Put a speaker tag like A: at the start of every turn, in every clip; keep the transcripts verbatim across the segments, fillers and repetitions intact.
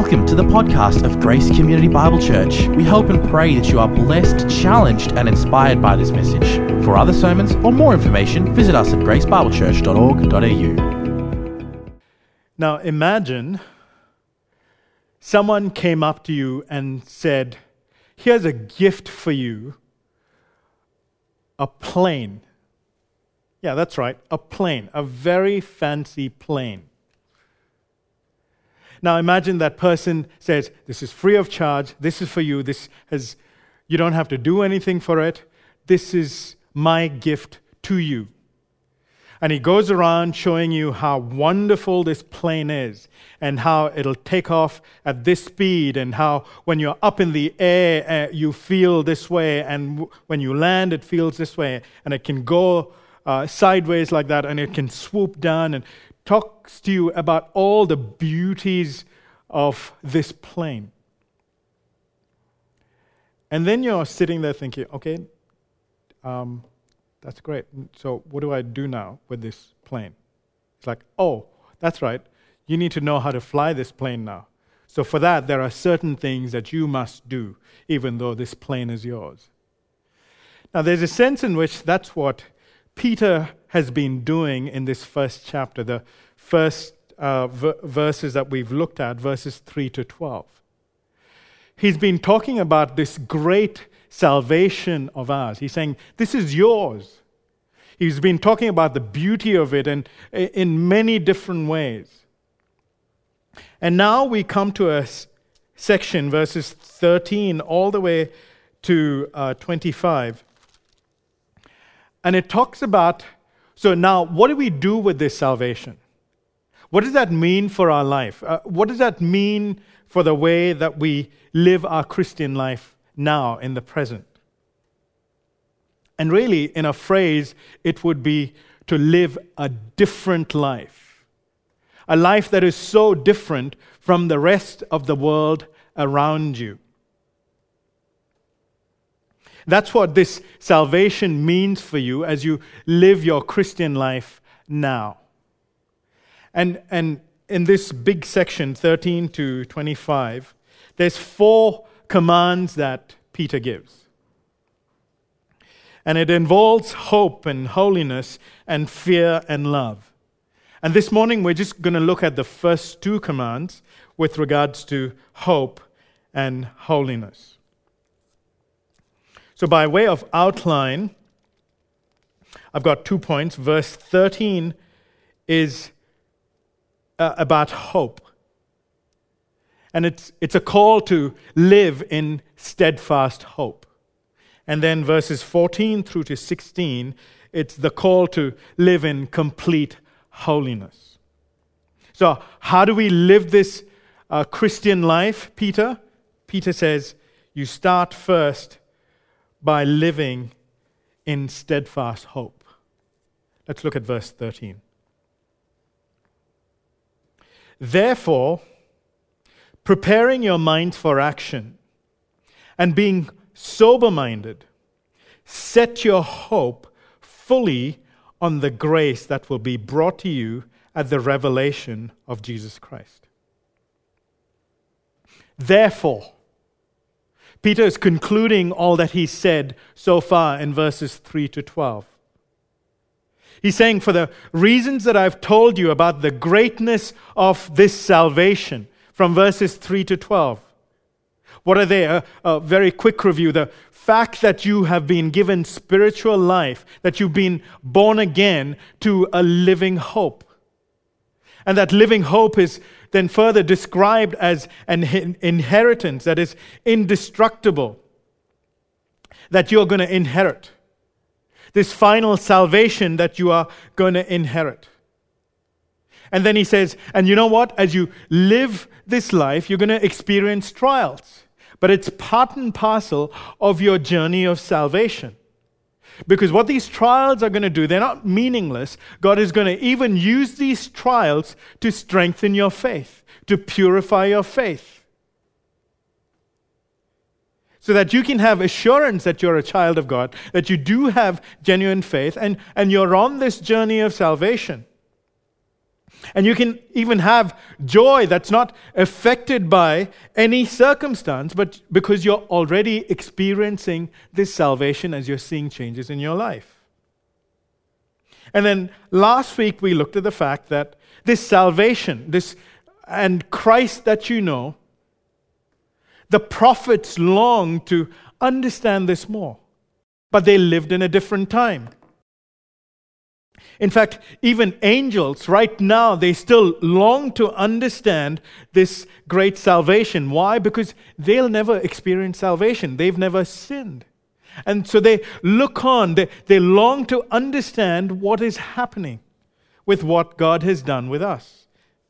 A: Welcome to the podcast of Grace Community Bible Church. We hope and pray that you are blessed, challenged, and inspired by this message. For other sermons or more information, visit us at grace bible church dot org dot a u.
B: Now imagine someone came up to you and said, here's a gift for you, a plane. Yeah, that's right, a plane, a very fancy plane. Now imagine that person says, this is free of charge, this is for you, this has, you don't have to do anything for it, this is my gift to you. And he goes around showing you how wonderful this plane is and how it'll take off at this speed and how when you're up in the air, uh, you feel this way, and w- when you land, it feels this way, and it can go uh, sideways like that, and it can swoop down and talks to you about all the beauties of this plane. And then you're sitting there thinking, okay, um, that's great. So what do I do now with this plane? It's like, oh, that's right. You need to know how to fly this plane now. So for that, there are certain things that you must do, even though this plane is yours. Now, there's a sense in which that's what Peter has been doing in this first chapter, the first uh, v- verses that we've looked at, verses three to twelve. He's been talking about this great salvation of ours. He's saying, this is yours. He's been talking about the beauty of it and in many different ways. And now we come to a s- section, verses thirteen all the way to uh, twenty-five. And it talks about, so now what do we do with this salvation? What does that mean for our life? Uh, what does that mean for the way that we live our Christian life now in the present? And really, in a phrase, it would be to live a different life. A life that is so different from the rest of the world around you. That's what this salvation means for you as you live your Christian life now. And, and in this big section, thirteen to twenty-five, there's four commands that Peter gives. And it involves hope and holiness and fear and love. And this morning we're just going to look at the first two commands with regards to hope and holiness. So by way of outline, I've got two points. Verse thirteen is uh, about hope. And it's it's a call to live in steadfast hope. And then verses fourteen through to sixteen, it's the call to live in complete holiness. So how do we live this uh, Christian life, Peter? Peter says, you start first by living in steadfast hope. Let's look at verse thirteen. Therefore, preparing your minds for action and being sober-minded, set your hope fully on the grace that will be brought to you at the revelation of Jesus Christ. Therefore, Peter is concluding all that he said so far in verses three to twelve. He's saying, for the reasons that I've told you about the greatness of this salvation, from verses three to twelve. What are they? A, a very quick review. The fact that you have been given spiritual life, that you've been born again to a living hope. And that living hope is then further described as an inheritance that is indestructible, that you're going to inherit. This final salvation that you are going to inherit. And then he says, and you know what? As you live this life, you're going to experience trials. But it's part and parcel of your journey of salvation. Because what these trials are going to do, they're not meaningless. God is going to even use these trials to strengthen your faith, to purify your faith. So that you can have assurance that you're a child of God, that you do have genuine faith, and, and you're on this journey of salvation. And you can even have joy that's not affected by any circumstance, but because you're already experiencing this salvation as you're seeing changes in your life. And then last week we looked at the fact that this salvation, this and Christ that you know, the prophets longed to understand this more, but they lived in a different time. In fact, even angels right now, they still long to understand this great salvation. Why? Because they'll never experience salvation. They've never sinned. And so they look on, they, they long to understand what is happening with what God has done with us.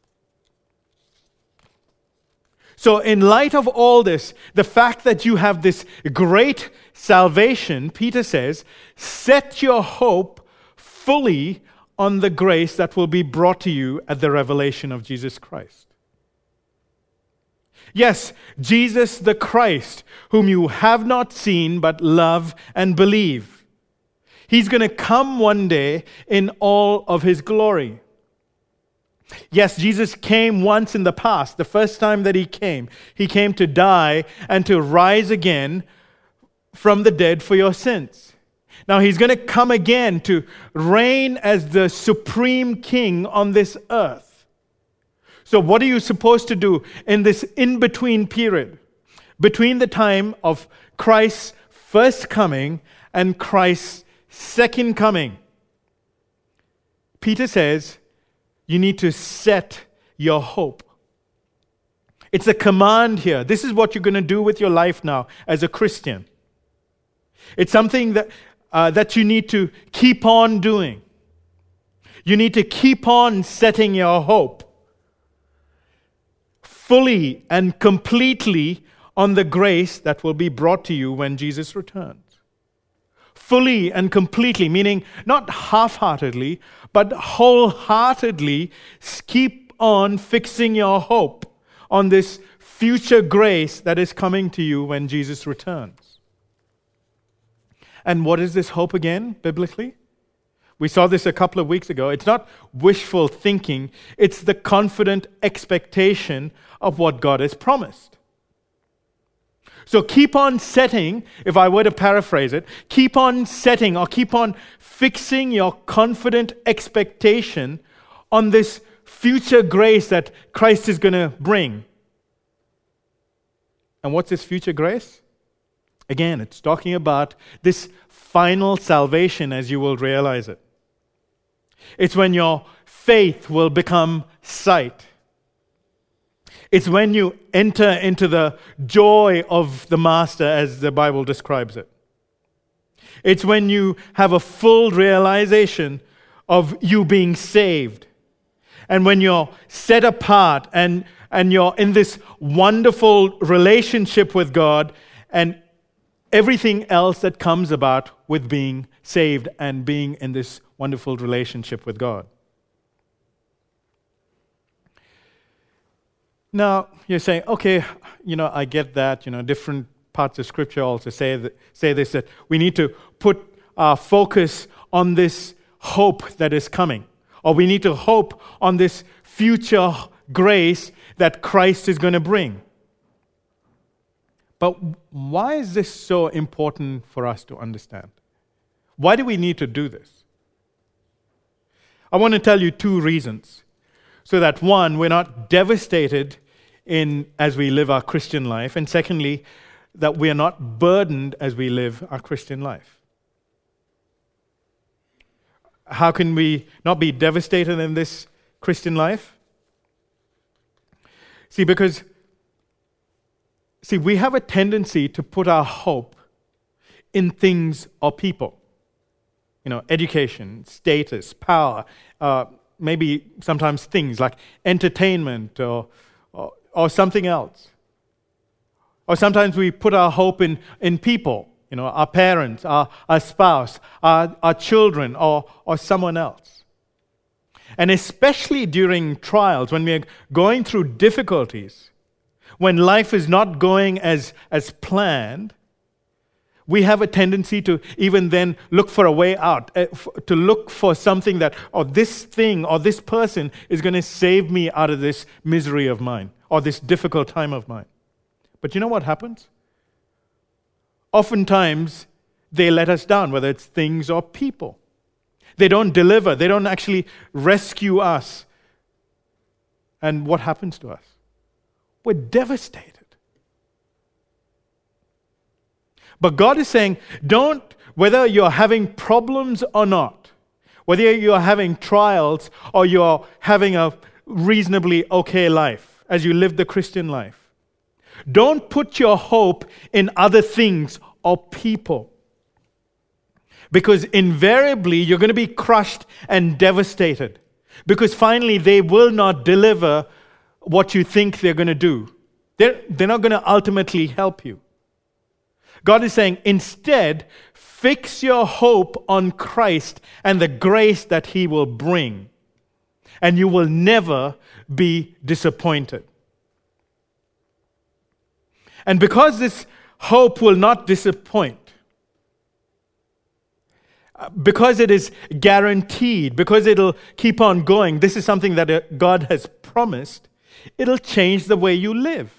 B: So in light of all this, the fact that you have this great salvation, Peter says, set your hope fully on the grace that will be brought to you at the revelation of Jesus Christ. Yes, Jesus the Christ, whom you have not seen but love and believe. He's going to come one day in all of his glory. Yes, Jesus came once in the past, the first time that he came. He came to die and to rise again from the dead for your sins. Now he's going to come again to reign as the supreme king on this earth. So what are you supposed to do in this in-between period? Between the time of Christ's first coming and Christ's second coming. Peter says, you need to set your hope. It's a command here. This is what you're going to do with your life now as a Christian. It's something that Uh, that you need to keep on doing. You need to keep on setting your hope fully and completely on the grace that will be brought to you when Jesus returns. Fully and completely, meaning not half-heartedly, but wholeheartedly keep on fixing your hope on this future grace that is coming to you when Jesus returns. And what is this hope again, biblically? We saw this a couple of weeks ago. It's not wishful thinking. It's the confident expectation of what God has promised. So keep on setting, if I were to paraphrase it, keep on setting or keep on fixing your confident expectation on this future grace that Christ is going to bring. And what's this future grace? Again, it's talking about this final salvation as you will realize it. It's when your faith will become sight. It's when you enter into the joy of the Master as the Bible describes it. It's when you have a full realization of you being saved. And when you're set apart and, and you're in this wonderful relationship with God and everything else that comes about with being saved and being in this wonderful relationship with God. Now, you're saying, okay, you know, I get that, you know, different parts of Scripture also say that, say this, that we need to put our focus on this hope that is coming. Or we need to hope on this future grace that Christ is going to bring. But why is this so important for us to understand? Why do we need to do this? I want to tell you two reasons. So that one, we're not devastated in as we live our Christian life. And secondly, that we are not burdened as we live our Christian life. How can we not be devastated in this Christian life? See, because See, we have a tendency to put our hope in things or people. You know, education, status, power, uh, maybe sometimes things like entertainment or, or or something else. Or sometimes we put our hope in, in people, you know, our parents, our, our spouse, our, our children, or, or someone else. And especially during trials, when we're going through difficulties, when life is not going as, as planned, we have a tendency to even then look for a way out, uh, f- to look for something that, or this thing or this person is going to save me out of this misery of mine or this difficult time of mine. But you know what happens? Oftentimes, they let us down, whether it's things or people. They don't deliver. They don't actually rescue us. And what happens to us? We're devastated. But God is saying, don't, whether you're having problems or not, whether you're having trials or you're having a reasonably okay life as you live the Christian life, don't put your hope in other things or people. Because invariably you're going to be crushed and devastated. Because finally they will not deliver what you think they're going to do. They're, they're not going to ultimately help you. God is saying, instead, fix your hope on Christ and the grace that He will bring. And you will never be disappointed. And because this hope will not disappoint, because it is guaranteed, because it'll keep on going, this is something that God has promised, it'll change the way you live.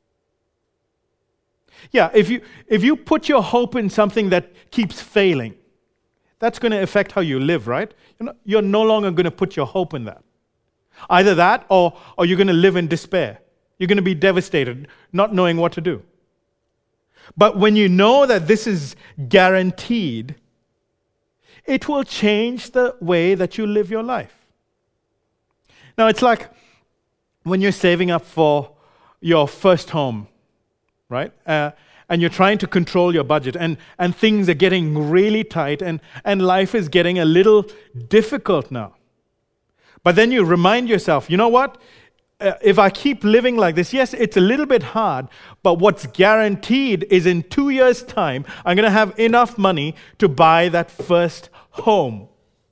B: Yeah, if you if you put your hope in something that keeps failing, that's going to affect how you live, right? You're, not, you're no longer going to put your hope in that. Either that or, or you're going to live in despair. You're going to be devastated, not knowing what to do. But when you know that this is guaranteed, it will change the way that you live your life. Now, it's like when you're saving up for your first home, right? Uh, and you're trying to control your budget, and, and things are getting really tight, and, and life is getting a little difficult now. But then you remind yourself, you know what? Uh, if I keep living like this, yes, it's a little bit hard, but what's guaranteed is in two years' time, I'm going to have enough money to buy that first home.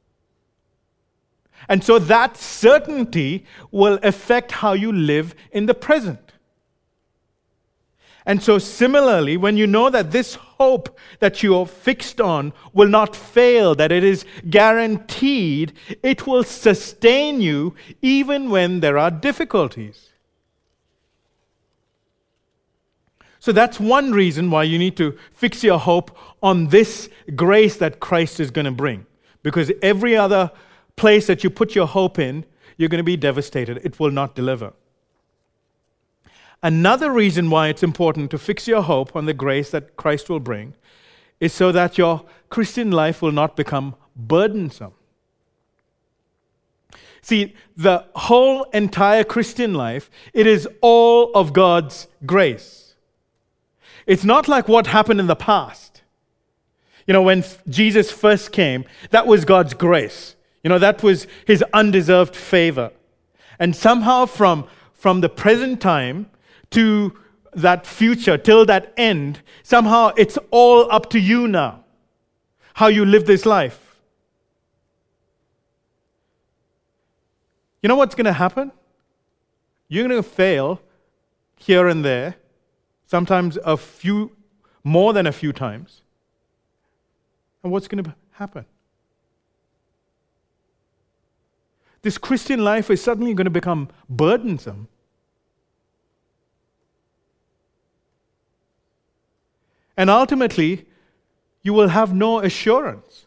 B: And so that certainty will affect how you live in the present. And so similarly, when you know that this hope that you're fixed on will not fail, that it is guaranteed, it will sustain you even when there are difficulties. So that's one reason why you need to fix your hope on this grace that Christ is going to bring. Because every other place that you put your hope in, you're going to be devastated. It will not deliver. Another reason why it's important to fix your hope on the grace that Christ will bring is so that your Christian life will not become burdensome. See, the whole entire Christian life, it is all of God's grace. It's not like what happened in the past. You know, when Jesus first came, that was God's grace. You know, that was His undeserved favor. And somehow from, from the present time to that future, till that end, somehow it's all up to you now, how you live this life. You know what's going to happen? You're going to fail here and there, sometimes a few, more than a few times. And what's going to happen? This Christian life is suddenly going to become burdensome. And ultimately, you will have no assurance.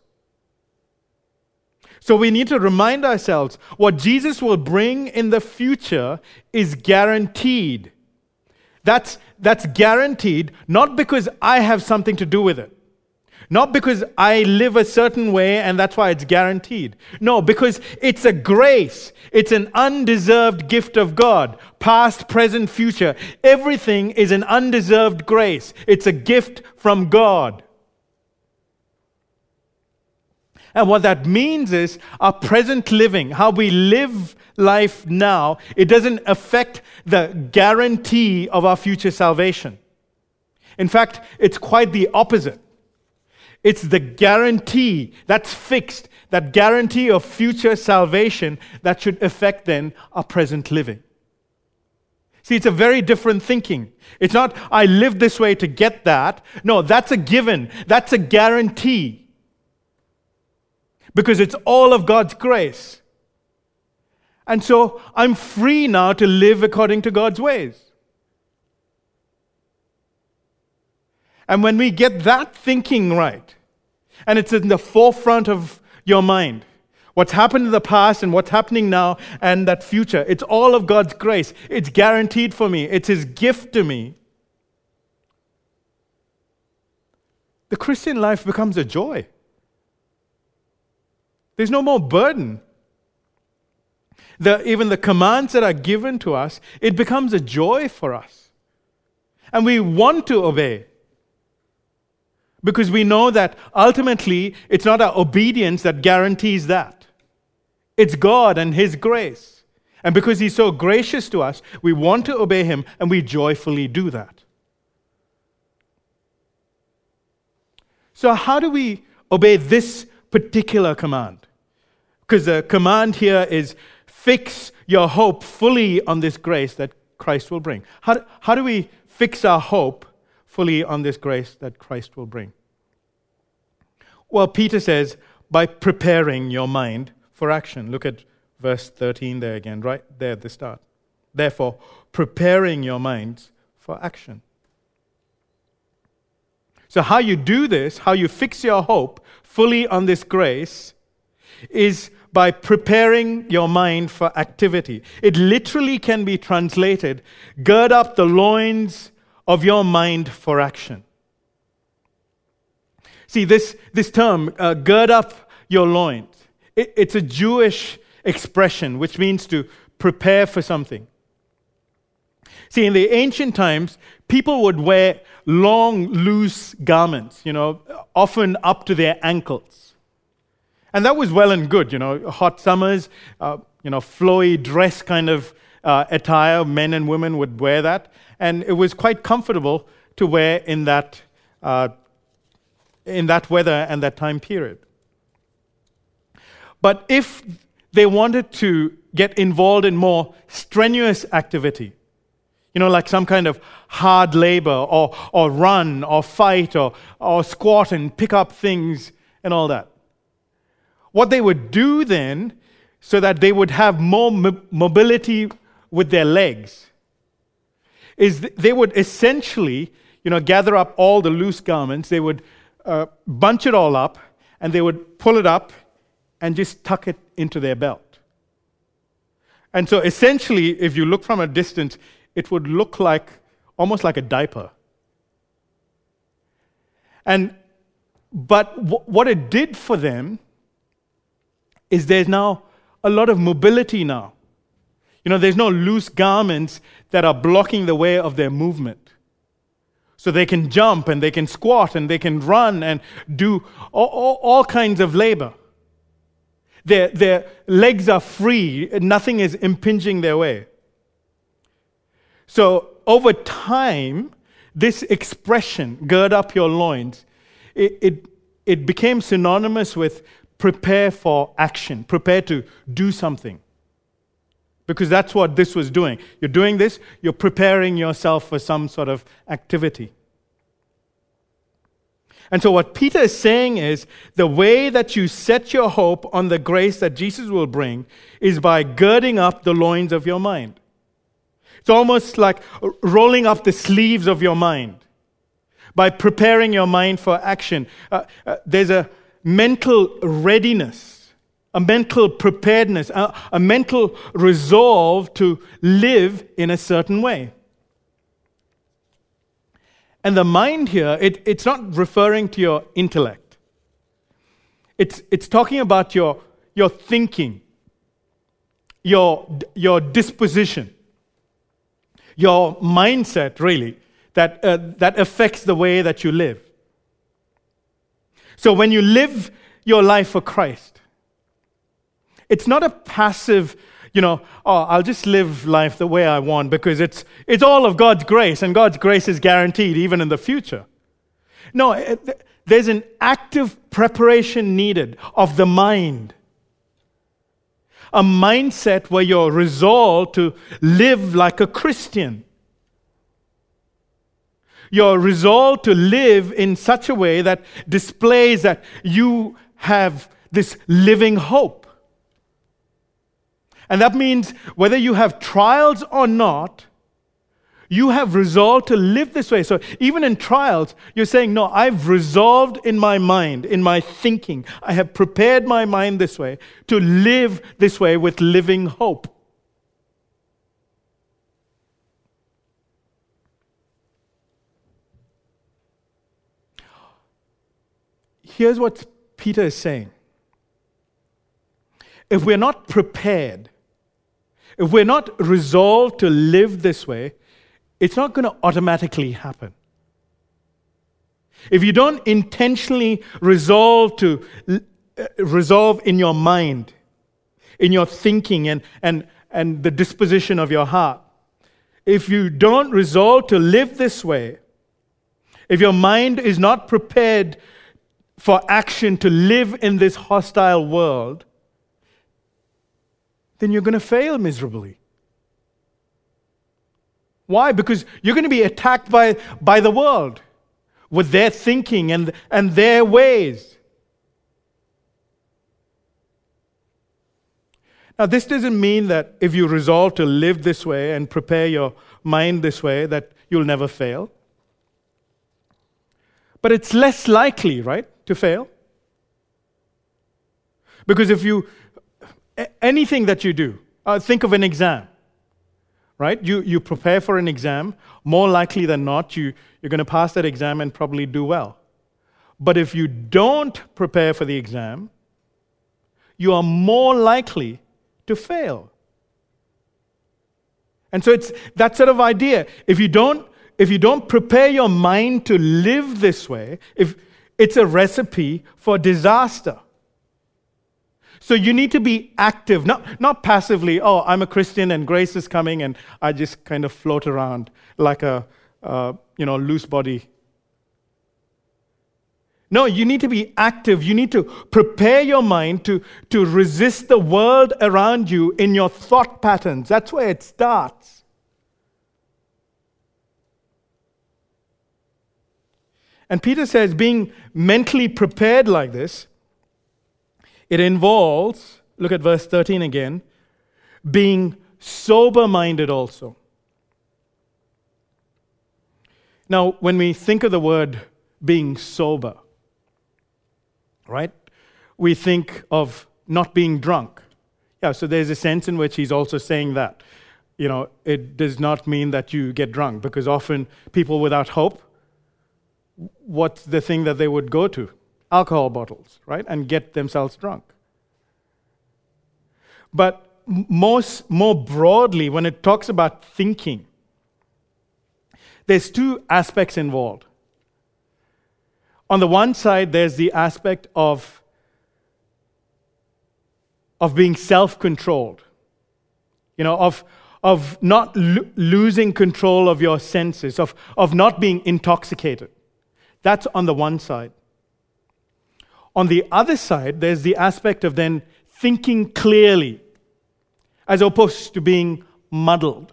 B: So we need to remind ourselves what Jesus will bring in the future is guaranteed. That's, that's guaranteed not because I have something to do with it. Not because I live a certain way and that's why it's guaranteed. No, because it's a grace. It's an undeserved gift of God. Past, present, future. Everything is an undeserved grace. It's a gift from God. And what that means is our present living, how we live life now, it doesn't affect the guarantee of our future salvation. In fact, it's quite the opposite. It's the guarantee that's fixed, that guarantee of future salvation that should affect then our present living. See, it's a very different thinking. It's not, I live this way to get that. No, that's a given. That's a guarantee. Because it's all of God's grace. And so I'm free now to live according to God's ways. And when we get that thinking right, and it's in the forefront of your mind, what's happened in the past and what's happening now and that future, it's all of God's grace. It's guaranteed for me. It's His gift to me. The Christian life becomes a joy. There's no more burden. The, even the commands that are given to us, it becomes a joy for us. And we want to obey. Because we know that ultimately, it's not our obedience that guarantees that. It's God and His grace. And because He's so gracious to us, we want to obey Him, and we joyfully do that. So how do we obey this particular command? Because the command here is, fix your hope fully on this grace that Christ will bring. How, how do we fix our hope fully on this grace that Christ will bring? Well, Peter says, by preparing your mind for action. Look at verse thirteen there again, right there at the start. Therefore, preparing your minds for action. So how you do this, how you fix your hope fully on this grace, is by preparing your mind for activity. It literally can be translated, gird up the loins of your mind for action. See, this, this term, uh, gird up your loins, it, it's a Jewish expression which means to prepare for something. See, in the ancient times, people would wear long, loose garments, you know, often up to their ankles. And that was well and good, you know, hot summers, uh, you know, flowy dress kind of uh, attire, men and women would wear that. And it was quite comfortable to wear in that, uh, in that weather and that time period. But if they wanted to get involved in more strenuous activity, you know, like some kind of hard labor or, or run or fight or, or squat and pick up things and all that, what they would do then, so that they would have more mo- mobility with their legs, is th- they would essentially, you know, gather up all the loose garments, they would uh, bunch it all up, and they would pull it up and just tuck it into their belt. And so essentially, if you look from a distance, it would look like, almost like a diaper. And, but w- what it did for them is there's now a lot of mobility now. You know, there's no loose garments that are blocking the way of their movement. So they can jump and they can squat and they can run and do all, all, all kinds of labor. Their, their legs are free, nothing is impinging their way. So over time, this expression, gird up your loins, it, it, it became synonymous with prepare for action, prepare to do something. Because that's what this was doing. You're doing this, you're preparing yourself for some sort of activity. And so what Peter is saying is, the way that you set your hope on the grace that Jesus will bring is by girding up the loins of your mind. It's almost like rolling up the sleeves of your mind by preparing your mind for action. Uh, uh, there's a mental readiness, a mental preparedness, a, a mental resolve to live in a certain way. And the mind here, it, it's not referring to your intellect. It's, it's talking about your, your thinking, your, your disposition, your mindset, really, that, uh, that affects the way that you live. So when you live your life for Christ, it's not a passive, you know, oh, I'll just live life the way I want because it's it's all of God's grace, and God's grace is guaranteed even in the future. No, it, there's an active preparation needed of the mind. a mindset where you're resolved to live like a Christian. You're resolved to live in such a way that displays that you have this living hope. And that means whether you have trials or not, you have resolved to live this way. So even in trials, you're saying, no, I've resolved in my mind, in my thinking, I have prepared my mind this way to live this way with living hope. Here's what Peter is saying. If we're not prepared, if we're not resolved to live this way, it's not going to automatically happen. If you don't intentionally resolve to uh, resolve in your mind, in your thinking and, and, and the disposition of your heart, if you don't resolve to live this way, if your mind is not prepared for action to live in this hostile world, then you're going to fail miserably. Why? Because you're going to be attacked by, by the world with their thinking and, and their ways. Now, this doesn't mean that if you resolve to live this way and prepare your mind this way, that you'll never fail. But it's less likely, right, to fail. Because if you, anything that you do, uh, think of an exam. Right? You you prepare for an exam, more likely than not, you, you're going to pass that exam and probably do well. But if you don't prepare for the exam, you are more likely to fail. And so it's that sort of idea. If you don't, if you don't prepare your mind to live this way, if it's a recipe for disaster. So you need to be active, not, not passively, oh, I'm a Christian and grace is coming and I just kind of float around like a uh, you know, loose body. No, you need to be active. You need to prepare your mind to, to resist the world around you in your thought patterns. That's where it starts. And Peter says being mentally prepared like this, it involves, look at verse thirteen again, being sober-minded also. Now, when we think of the word being sober, right, we think of not being drunk. Yeah, so there's a sense in which he's also saying that. You know, it does not mean that you get drunk, because often people without hope, what's the thing that they would go to? Alcohol bottles, right? And get themselves drunk. But most, more broadly, when it talks about thinking, there's two aspects involved. On the one side, there's the aspect of, of being self-controlled. You know, of, of not lo- losing control of your senses, of, of not being intoxicated. That's on the one side. On the other side, there's the aspect of then thinking clearly, as opposed to being muddled.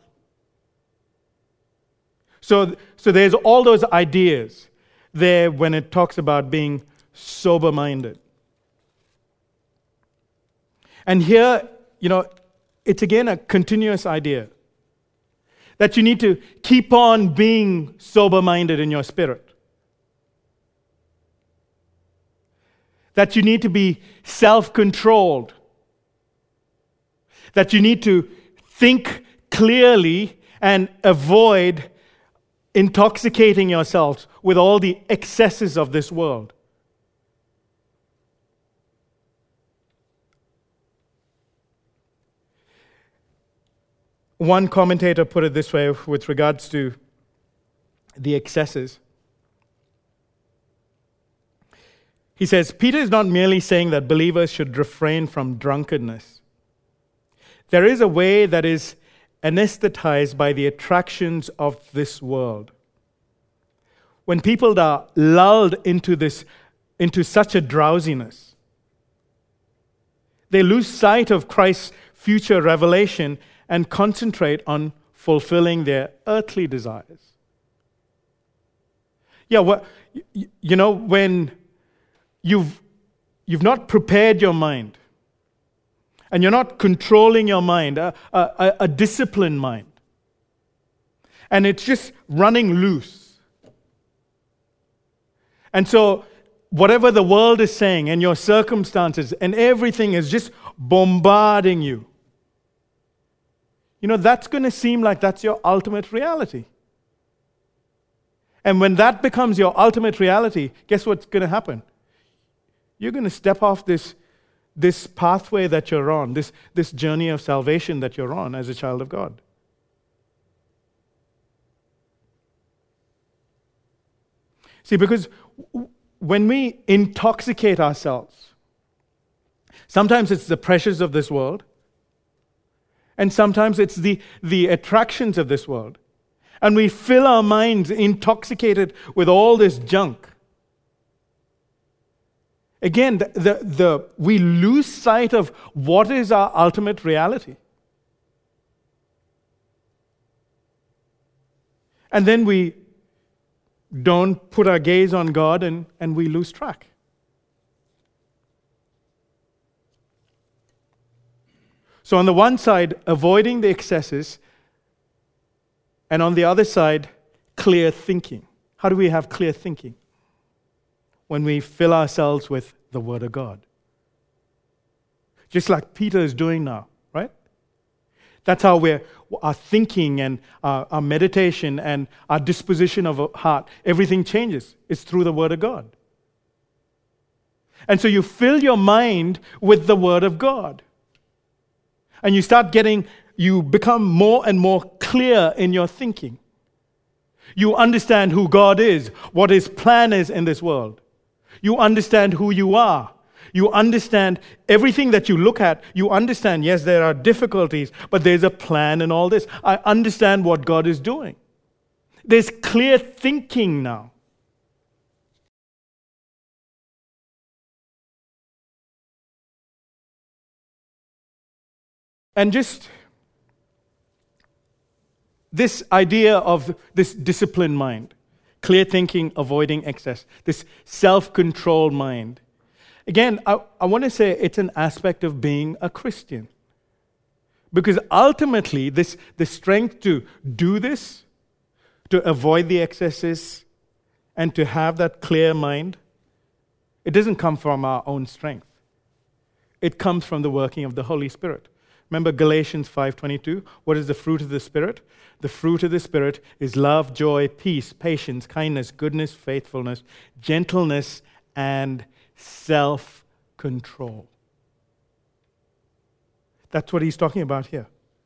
B: So, so there's all those ideas there when it talks about being sober-minded. And here, you know, it's again a continuous idea that you need to keep on being sober-minded in your spirit. That you need to be self-controlled. That you need to think clearly and avoid intoxicating yourselves with all the excesses of this world. One commentator put it this way with regards to the excesses. He says, Peter is not merely saying that believers should refrain from drunkenness. There is a way that is anesthetized by the attractions of this world. When people are lulled into this, into such a drowsiness, they lose sight of Christ's future revelation and concentrate on fulfilling their earthly desires. Yeah, well, you know, when you've you've not prepared your mind, and you're not controlling your mind, a, a, a disciplined mind, and it's just running loose. And so whatever the world is saying and your circumstances and everything is just bombarding you, you know, that's going to seem like that's your ultimate reality. And when that becomes your ultimate reality, guess what's going to happen? You're going to step off this, this pathway that you're on, this, this journey of salvation that you're on as a child of God. See, because when we intoxicate ourselves, sometimes it's the pressures of this world, and sometimes it's the, the attractions of this world. And we fill our minds intoxicated with all this junk. Again, the, the, the, we lose sight of what is our ultimate reality. And then we don't put our gaze on God and, and we lose track. So on the one side, avoiding the excesses, and on the other side, clear thinking. How do we have clear thinking? When we fill ourselves with the Word of God. Just like Peter is doing now, right? That's how we're, our thinking and our, our meditation and our disposition of heart, everything changes. It's through the Word of God. And so you fill your mind with the Word of God. And you start getting, you become more and more clear in your thinking. You understand who God is, what His plan is in this world. You understand who you are. You understand everything that you look at. You understand, yes, there are difficulties, but there's a plan in all this. I understand what God is doing. There's clear thinking now. And just this idea of this disciplined mind, clear thinking, avoiding excess, this self-controlled mind. Again, I, I want to say it's an aspect of being a Christian. Because ultimately, this the strength to do this, to avoid the excesses, and to have that clear mind, it doesn't come from our own strength. It comes from the working of the Holy Spirit. Remember Galatians five twenty-two? What is the fruit of the Spirit? The fruit of the Spirit is love, joy, peace, patience, kindness, goodness, faithfulness, gentleness, and self-control. That's what he's talking about here.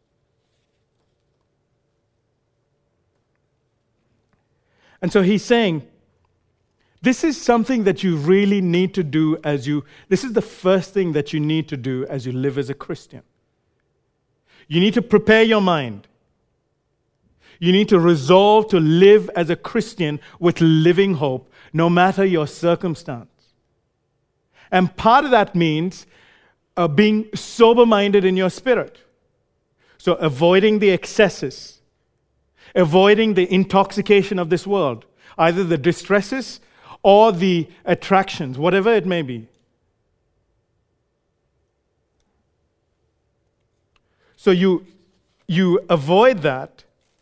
B: And so he's saying, this is something that you really need to do as you, this is the first thing that you need to do as you live as a Christian. You need to prepare your mind. You need to resolve to live as a Christian with living hope, no matter your circumstance. And part of that means uh, being sober-minded in your spirit. So avoiding the excesses, avoiding the intoxication of this world, either the distresses or the attractions, whatever it may be. So you, you avoid that,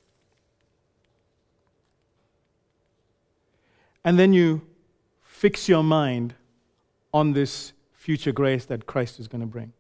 B: and then you fix your mind on this future grace that Christ is going to bring.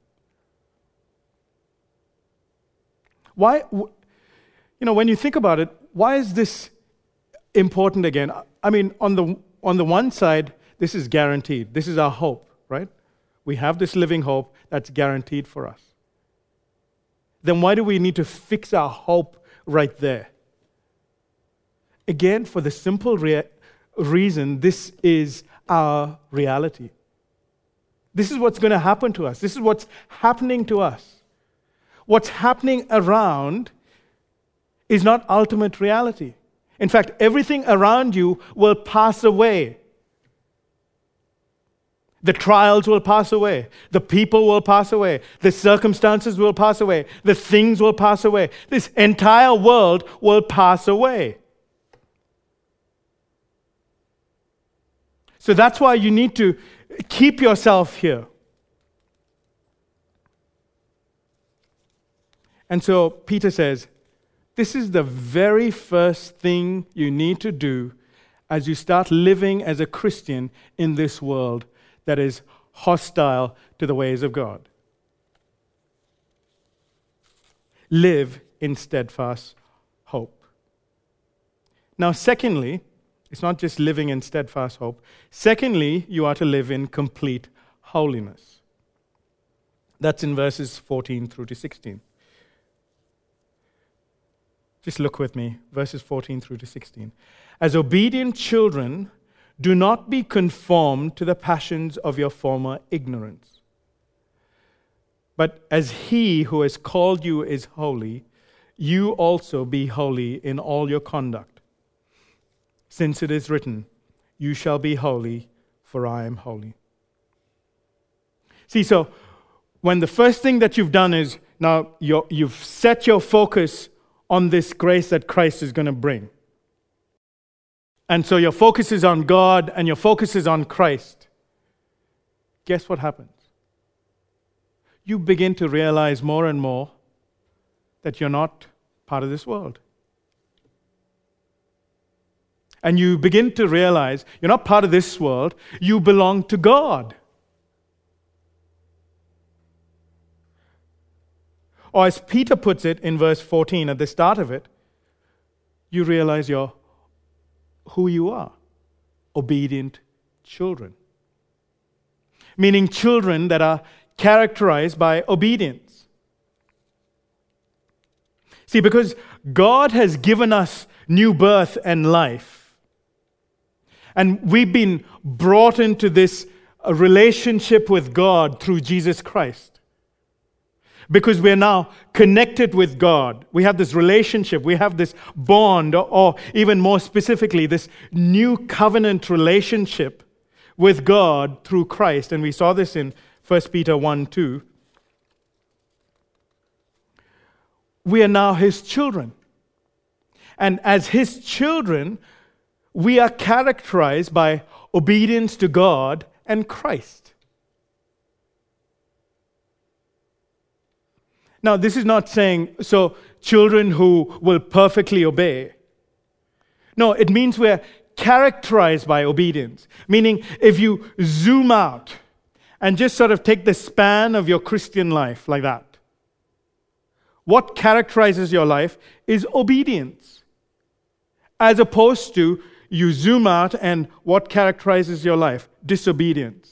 B: Why, you know, when you think about it, why is this important again? I mean, on the on the one side, this is guaranteed. This is our hope, right? We have this living hope that's guaranteed for us. Then why do we need to fix our hope right there? Again, for the simple rea- reason, this is our reality. This is what's going to happen to us. This is what's happening to us. What's happening around is not ultimate reality. In fact, everything around you will pass away. The trials will pass away. The people will pass away. The circumstances will pass away. The things will pass away. This entire world will pass away. So that's why you need to keep yourself here. And so Peter says, this is the very first thing you need to do as you start living as a Christian in this world that is hostile to the ways of God. Live in steadfast hope. Now, secondly, it's not just living in steadfast hope. Secondly, you are to live in complete holiness. That's in verses fourteen through to sixteen. Just look with me, verses fourteen through to sixteen. As obedient children, do not be conformed to the passions of your former ignorance. But as he who has called you is holy, you also be holy in all your conduct. Since it is written, you shall be holy, for I am holy. See, so when the first thing that you've done is, now you're, you've set your focus on this grace that Christ is going to bring. And so your focus is on God and your focus is on Christ. Guess what happens? You begin to realize more and more that you're not part of this world. And you begin to realize you're not part of this world, you belong to God. Or as Peter puts it in verse fourteen at the start of it, you realize you're who you are, obedient children. Meaning children that are characterized by obedience. See, because God has given us new birth and life, and we've been brought into this relationship with God through Jesus Christ. Because we're now connected with God. We have this relationship. We have this bond, or even more specifically, this new covenant relationship with God through Christ. And we saw this in First Peter one two. We are now His children. And as His children, we are characterized by obedience to God and Christ. Now, this is not saying, so children who will perfectly obey. No, it means we're characterized by obedience. Meaning, if you zoom out and just sort of take the span of your Christian life like that, what characterizes your life is obedience. As opposed to you zoom out and what characterizes your life? Disobedience.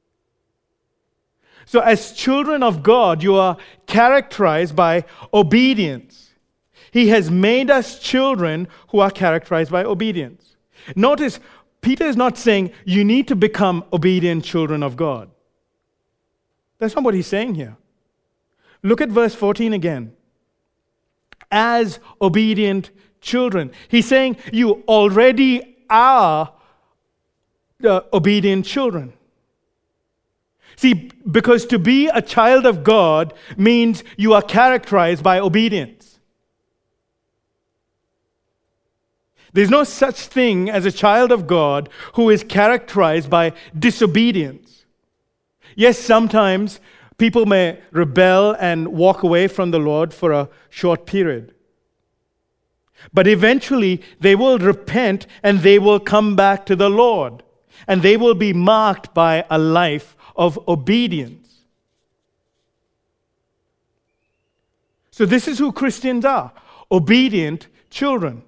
B: So as children of God, you are characterized by obedience. He has made us children who are characterized by obedience. Notice, Peter is not saying you need to become obedient children of God. That's not what he's saying here. Look at verse fourteen again. As obedient children. He's saying you already are the obedient children. See, because to be a child of God means you are characterized by obedience. There's no such thing as a child of God who is characterized by disobedience. Yes, sometimes people may rebel and walk away from the Lord for a short period. But eventually they will repent and they will come back to the Lord. And they will be marked by a life of obedience. So this is who Christians are, obedient children.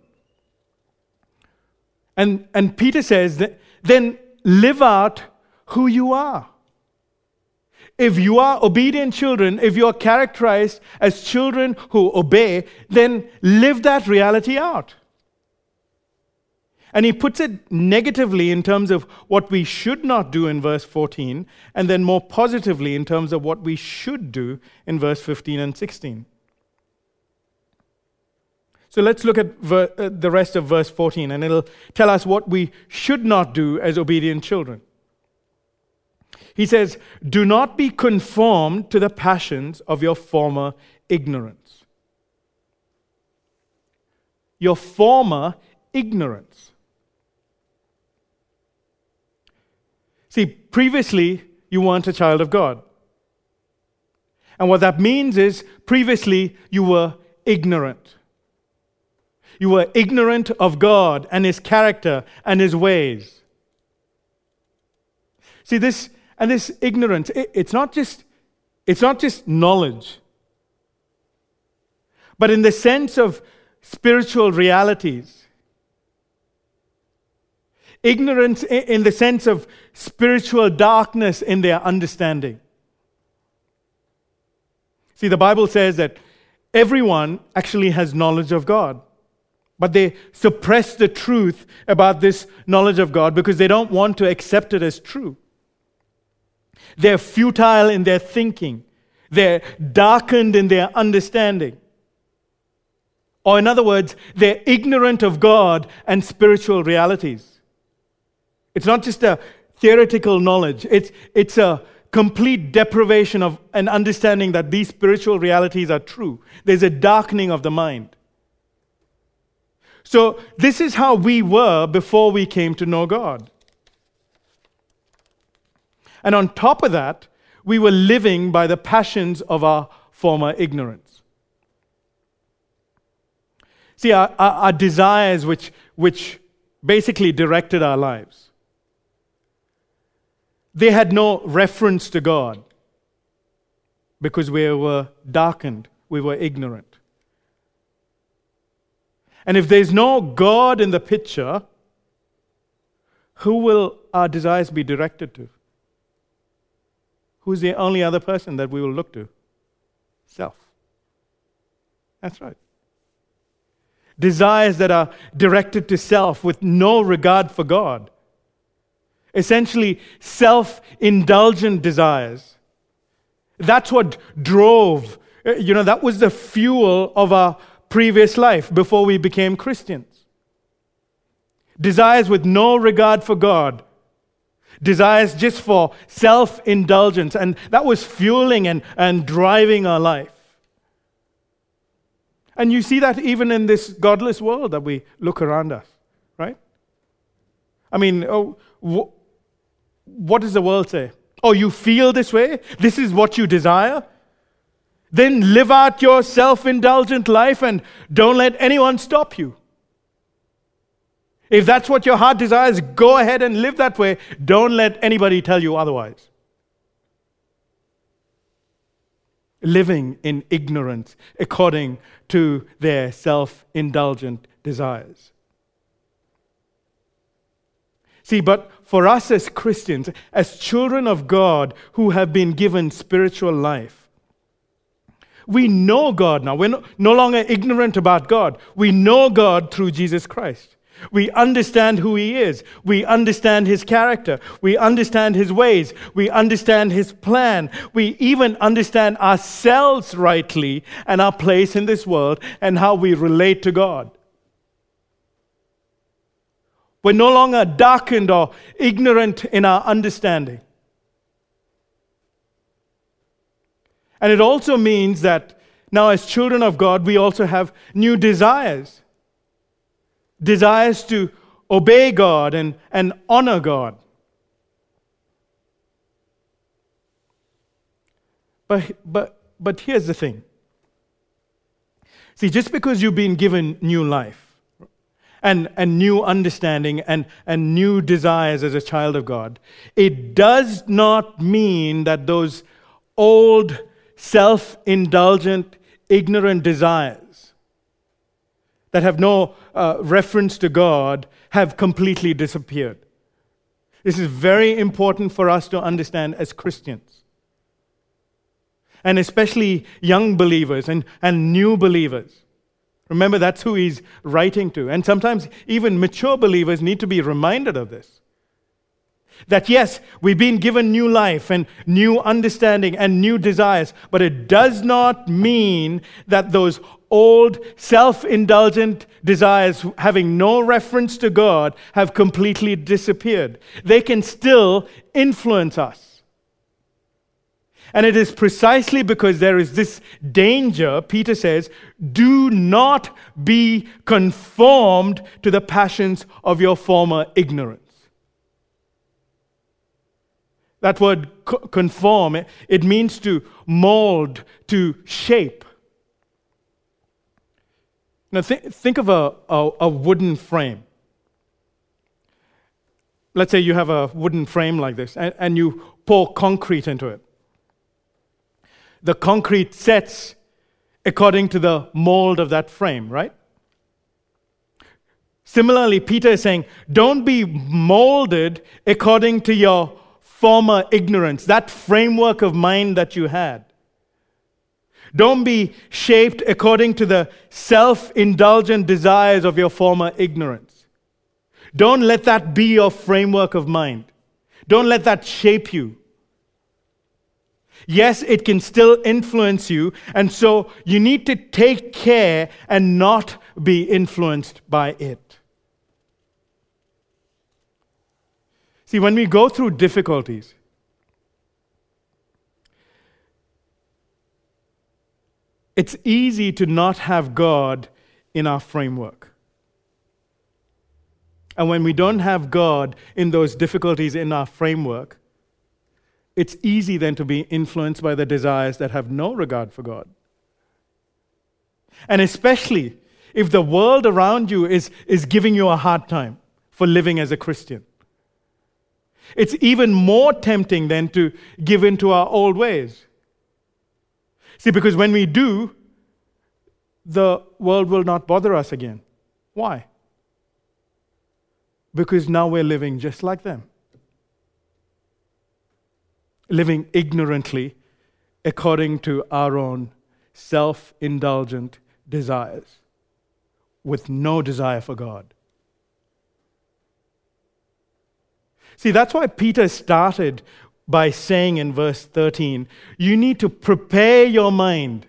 B: And, and Peter says, that, then live out who you are. If you are obedient children, if you are characterized as children who obey, then live that reality out. And he puts it negatively in terms of what we should not do in verse fourteen, and then more positively in terms of what we should do in verse fifteen and sixteen. So let's look at ver- uh, the rest of verse fourteen, and it'll tell us what we should not do as obedient children. He says, do not be conformed to the passions of your former ignorance. Your former ignorance. See, previously, you weren't a child of God. And what that means is, previously, you were ignorant. You were ignorant of God and His character and His ways. See, this and this ignorance, it, it's not just it's not just knowledge, but in the sense of spiritual realities. Ignorance in the sense of spiritual darkness in their understanding. See, the Bible says that everyone actually has knowledge of God, but they suppress the truth about this knowledge of God because they don't want to accept it as true. They're futile in their thinking. They're darkened in their understanding. Or in other words, they're ignorant of God and spiritual realities. It's not just a theoretical knowledge. It's, it's a complete deprivation of an understanding that these spiritual realities are true. There's a darkening of the mind. So this is how we were before we came to know God. And on top of that, we were living by the passions of our former ignorance. See, our, our, our desires which, which basically directed our lives, they had no reference to God because we were darkened, we were ignorant. And if there's no God in the picture, who will our desires be directed to? Who's the only other person that we will look to? Self. That's right. Desires that are directed to self with no regard for God. Essentially, self-indulgent desires. That's what drove, you know, that was the fuel of our previous life before we became Christians. Desires with no regard for God. Desires just for self-indulgence. And that was fueling and, and driving our life. And you see that even in this godless world that we look around us, right? I mean, oh, wh- what does the world say? Oh, you feel this way? This is what you desire? Then live out your self-indulgent life and don't let anyone stop you. If that's what your heart desires, go ahead and live that way. Don't let anybody tell you otherwise. Living in ignorance according to their self-indulgent desires. See, but for us as Christians, as children of God who have been given spiritual life, we know God now. We're no, no longer ignorant about God. We know God through Jesus Christ. We understand who He is. We understand His character. We understand His ways. We understand His plan. We even understand ourselves rightly and our place in this world and how we relate to God. We're no longer darkened or ignorant in our understanding. And it also means that now as children of God, we also have new desires. Desires to obey God and, and honor God. But, but, but here's the thing. See, just because you've been given new life and, and new understanding and, and new desires as a child of God, it does not mean that those old, self-indulgent, ignorant desires that have no uh, reference to God have completely disappeared. This is very important for us to understand as Christians. And especially young believers and, and new believers. Remember, that's who he's writing to. And sometimes even mature believers need to be reminded of this. That yes, we've been given new life and new understanding and new desires, but it does not mean that those old self-indulgent desires having no reference to God have completely disappeared. They can still influence us. And it is precisely because there is this danger, Peter says, do not be conformed to the passions of your former ignorance. That word co- conform, it, it means to mold, to shape. Now th- think of a, a, a wooden frame. Let's say you have a wooden frame like this, and, and you pour concrete into it. The concrete sets according to the mold of that frame, right? Similarly, Peter is saying, don't be molded according to your former ignorance, that framework of mind that you had. Don't be shaped according to the self-indulgent desires of your former ignorance. Don't let that be your framework of mind. Don't let that shape you. Yes, it can still influence you, and so you need to take care and not be influenced by it. See, when we go through difficulties, it's easy to not have God in our framework. And when we don't have God in those difficulties in our framework, it's easy then to be influenced by the desires that have no regard for God. And especially if the world around you is, is giving you a hard time for living as a Christian. It's even more tempting then to give in to our old ways. See, because when we do, the world will not bother us again. Why? Because now we're living just like them. Living ignorantly according to our own self-indulgent desires with no desire for God. See, that's why Peter started by saying in verse thirteen, you need to prepare your mind.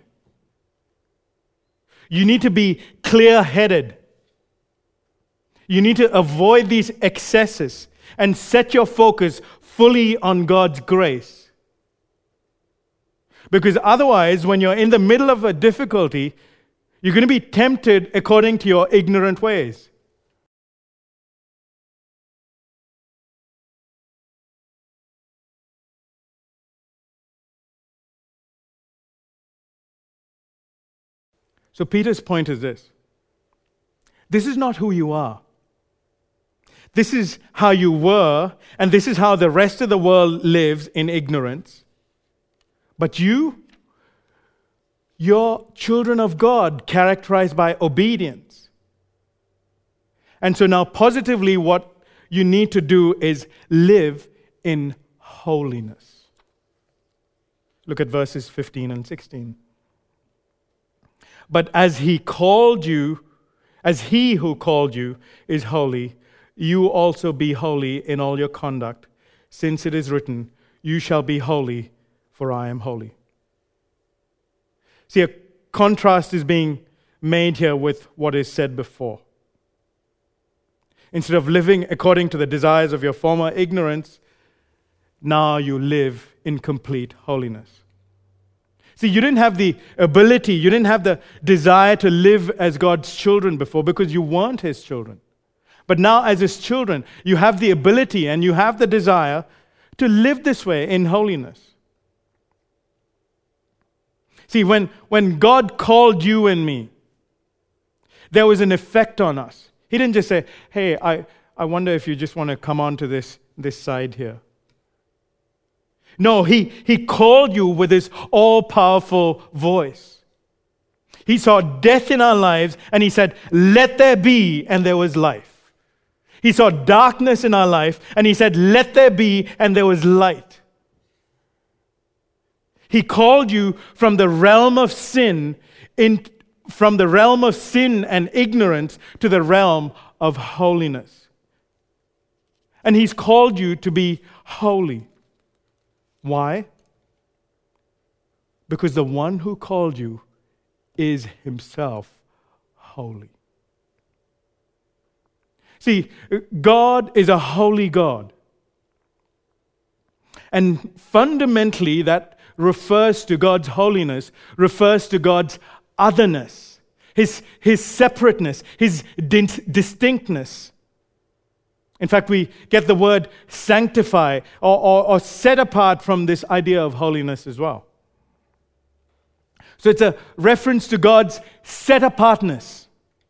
B: You need to be clear-headed. You need to avoid these excesses and set your focus fully on God's grace. Because otherwise, when you're in the middle of a difficulty, you're going to be tempted according to your ignorant ways. So Peter's point is this. This is not who you are. This is how you were, and this is how the rest of the world lives in ignorance. But you, you're children of God, characterized by obedience. And so now positively what you need to do is live in holiness. Look at verses fifteen and sixteen. But as he called you, as he who called you is holy, you also be holy in all your conduct, since it is written, you shall be holy, for I am holy. See, a contrast is being made here with what is said before. Instead of living according to the desires of your former ignorance, now you live in complete holiness. See, you didn't have the ability, you didn't have the desire to live as God's children before because you weren't His children. But now as His children, you have the ability and you have the desire to live this way in holiness. See, when, when God called you and me, there was an effect on us. He didn't just say, hey, I, I wonder if you just want to come on to this, this side here. No, he, he called you with His all-powerful voice. He saw death in our lives and He said, let there be, and there was life. He saw darkness in our life and He said, let there be, and there was light. He called you from the realm of sin, in, from the realm of sin and ignorance to the realm of holiness. And He's called you to be holy. Why? Because the one who called you is Himself holy. See, God is a holy God. And fundamentally, that refers to God's holiness, refers to God's otherness, his, his separateness, his di- distinctness. In fact, we get the word sanctify or, or, or set apart from this idea of holiness as well. So it's a reference to God's set apartness.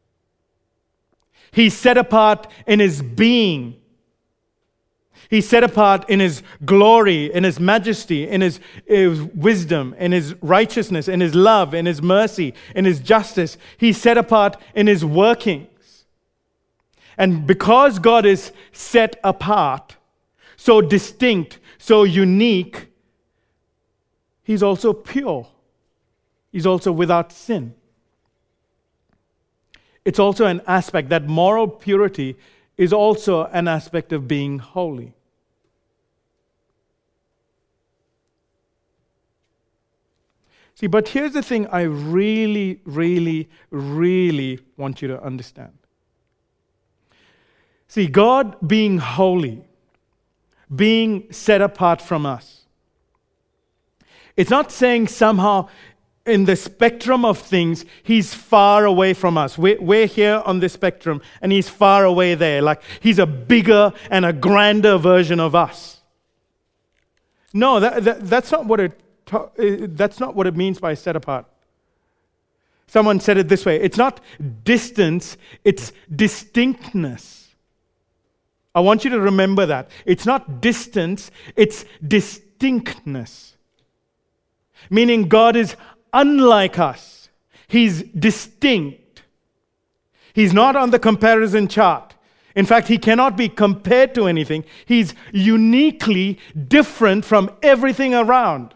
B: He's set apart in his being. He's set apart in his glory, in his majesty, in his, his wisdom, in his righteousness, in his love, in his mercy, in his justice. He's set apart in his workings. And because God is set apart, so distinct, so unique, he's also pure. He's also without sin. It's also an aspect, that moral purity is also an aspect of being holy. See, but here's the thing I really, really, really want you to understand. See, God being holy, being set apart from us, it's not saying somehow in the spectrum of things, he's far away from us. We're, we're here on the spectrum, and he's far away there. Like he's a bigger and a grander version of us. No, that, that, that's not what it. That's not what it means by set apart. Someone said it this way: it's not distance; it's distinctness. I want you to remember that it's not distance; it's distinctness. Meaning, God is unlike us. He's distinct. He's not on the comparison chart. In fact, he cannot be compared to anything. He's uniquely different from everything around.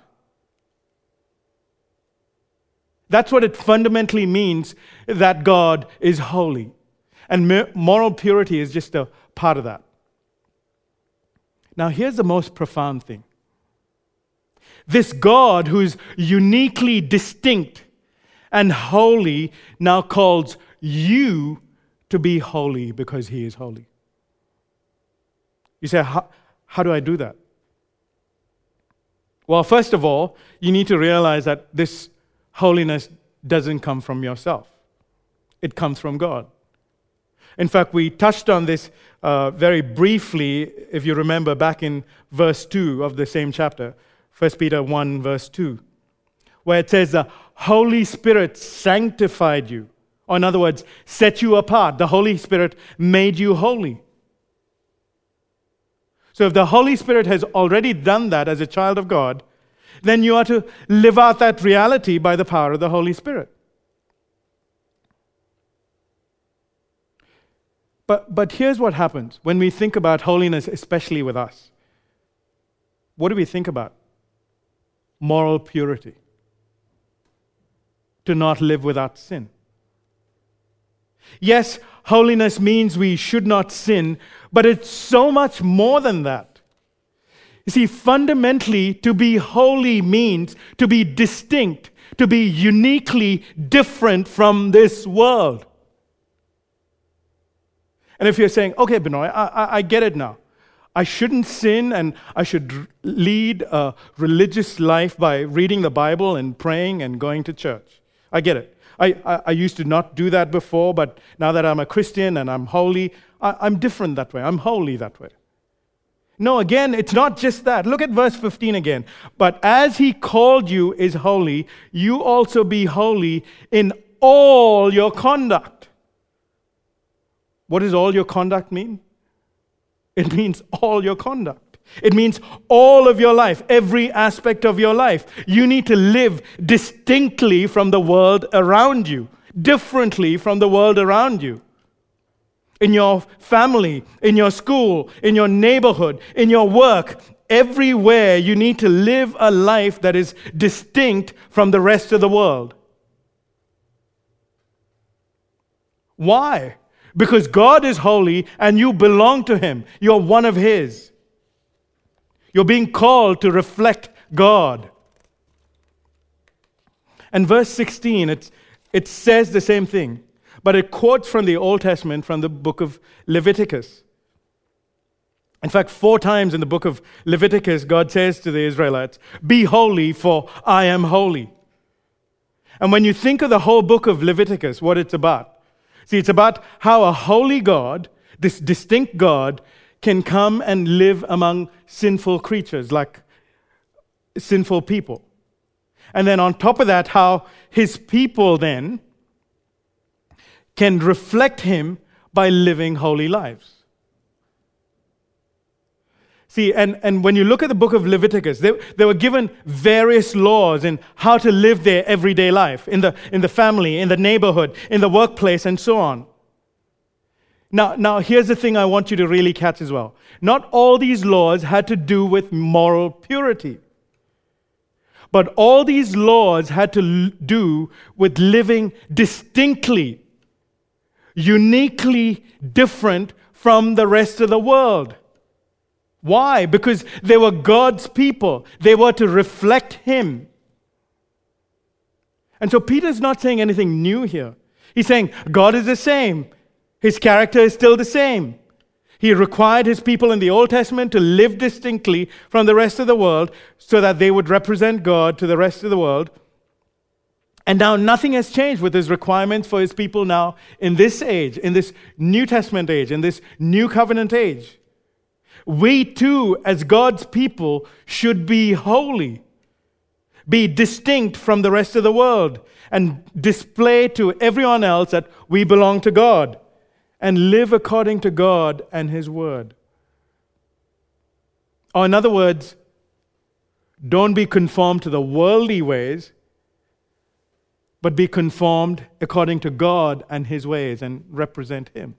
B: That's what it fundamentally means that God is holy. And moral purity is just a part of that. Now, here's the most profound thing. This God who's uniquely distinct and holy now calls you to be holy because he is holy. You say, how, how do I do that? Well, first of all, you need to realize that this holiness doesn't come from yourself. It comes from God. In fact, we touched on this uh, very briefly, if you remember, back in verse two of the same chapter. First Peter one, verse two, where it says, the Holy Spirit sanctified you. Or in other words, set you apart. The Holy Spirit made you holy. So if the Holy Spirit has already done that as a child of God, then you are to live out that reality by the power of the Holy Spirit. But, but here's what happens when we think about holiness, especially with us. What do we think about? Moral purity. To not live without sin. Yes, holiness means we should not sin, but it's so much more than that. You see, fundamentally, to be holy means to be distinct, to be uniquely different from this world. And if you're saying, okay, Benoit, I, I, I get it now. I shouldn't sin and I should lead a religious life by reading the Bible and praying and going to church. I get it. I, I, I used to not do that before, but now that I'm a Christian and I'm holy, I, I'm different that way. I'm holy that way. No, again, it's not just that. Look at verse fifteen again. But as he called you is holy, you also be holy in all your conduct. What does all your conduct mean? It means all your conduct. It means all of your life, every aspect of your life. You need to live distinctly from the world around you, differently from the world around you. In your family, in your school, in your neighborhood, in your work, everywhere you need to live a life that is distinct from the rest of the world. Why? Because God is holy and you belong to him. You're one of his. You're being called to reflect God. And verse sixteen, it's, it says the same thing, but it quotes from the Old Testament, from the book of Leviticus. In fact, four times in the book of Leviticus, God says to the Israelites, "Be holy, for I am holy." And when you think of the whole book of Leviticus, what it's about, see, it's about how a holy God, this distinct God, can come and live among sinful creatures, like sinful people. And then on top of that, how his people then can reflect him by living holy lives. See, and, and when you look at the book of Leviticus, they, they were given various laws in how to live their everyday life, in the, in the family, in the neighborhood, in the workplace, and so on. Now, now, here's the thing I want you to really catch as well. Not all these laws had to do with moral purity. But all these laws had to l- do with living distinctly, uniquely different from the rest of the world. Why? Because they were God's people. They were to reflect him. And so Peter's not saying anything new here. He's saying God is the same. His character is still the same. He required his people in the Old Testament to live distinctly from the rest of the world so that they would represent God to the rest of the world. And now nothing has changed with his requirements for his people now in this age, in this New Testament age, in this New Covenant age. We too, as God's people, should be holy, be distinct from the rest of the world, and display to everyone else that we belong to God and live according to God and his word. Or in other words, don't be conformed to the worldly ways, but be conformed according to God and his ways and represent him.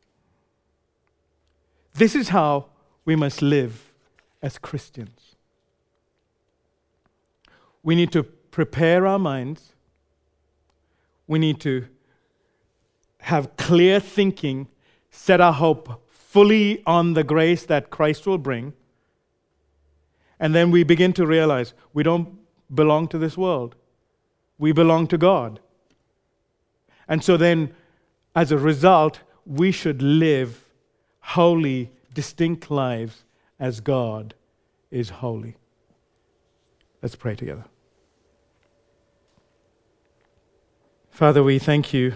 B: This is how we must live as Christians. We need to prepare our minds. We need to have clear thinking, set our hope fully on the grace that Christ will bring. And then we begin to realize we don't belong to this world. We belong to God. And so then, as a result, we should live holy, distinct lives as God is holy. Let's pray together. Father, we thank you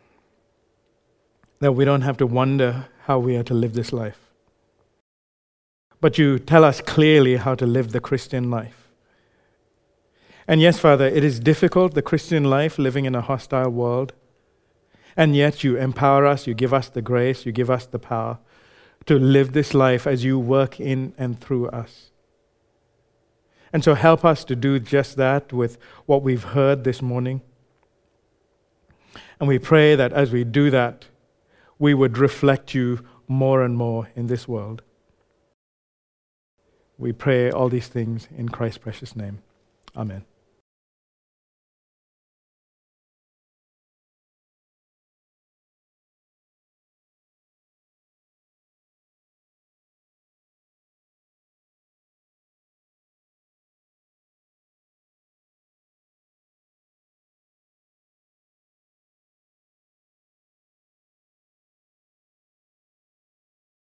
B: that we don't have to wonder how we are to live this life. But you tell us clearly how to live the Christian life. And yes, Father, it is difficult, the Christian life, living in a hostile world. And yet you empower us, you give us the grace, you give us the power to live this life as you work in and through us. And so help us to do just that with what we've heard this morning. And we pray that as we do that, we would reflect you more and more in this world. We pray all these things in Christ's precious name. Amen.